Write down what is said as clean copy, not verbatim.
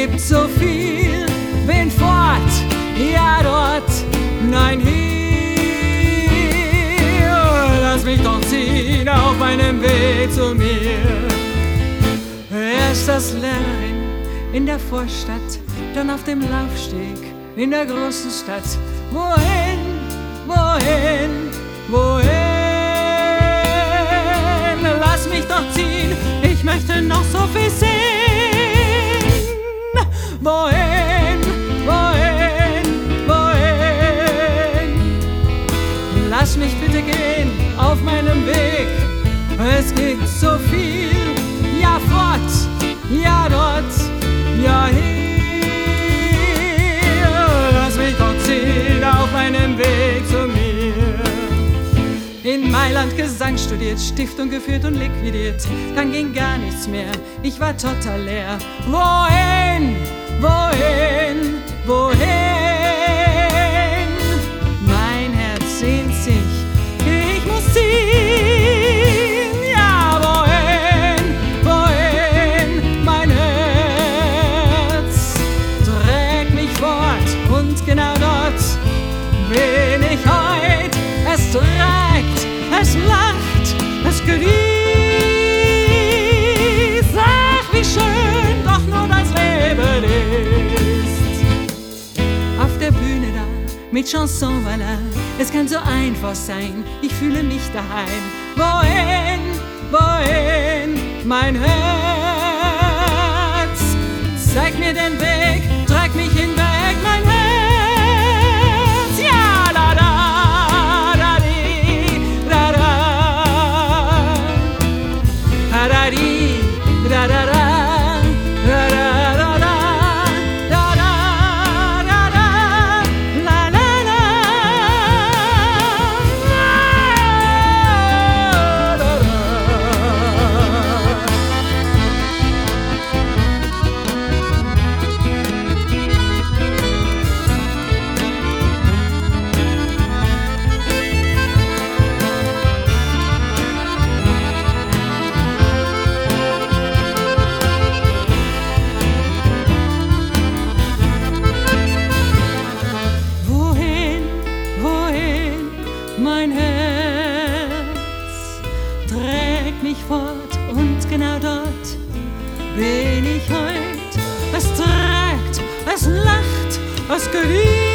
gibt so viel, wen fort, ja dort, nein hier. Lass mich doch ziehen auf meinem Weg zu mir. Erst als Lehrerin in der Vorstadt, dann auf dem Laufsteg in der großen Stadt. Wohin, wohin, wohin? Lass mich doch ziehen, ich möchte noch so viel sehen. Wohin, wohin, wohin? Lass mich bitte gehen auf meinem Weg. Es gibt so viel, ja fort, ja dort, ja hier. Lass mich doch ziehen auf meinem Weg zu mir. In Mailand Gesang studiert, Stiftung geführt und liquidiert. Dann ging gar nichts mehr, ich war total leer. Wohin, wohin, wohin? Mein Herz sehnt sich, ich muss ziehen. Ja, wohin, wohin? Mein Herz trägt mich fort und genau dort bin ich heut. Es trägt, es lacht, es genießt. Ach, wie schön doch nur das Leben ist. Auf der Bühne da, mit Chanson, voilà. Es kann so einfach sein, ich fühle mich daheim. Wohin, wohin, mein Herz? Zeig mir den Weg, trag mich hinweg, mein Herz. Ja, la da. Mein Herz trägt mich fort und genau dort bin ich heut. Es trägt, es lacht, es genießt.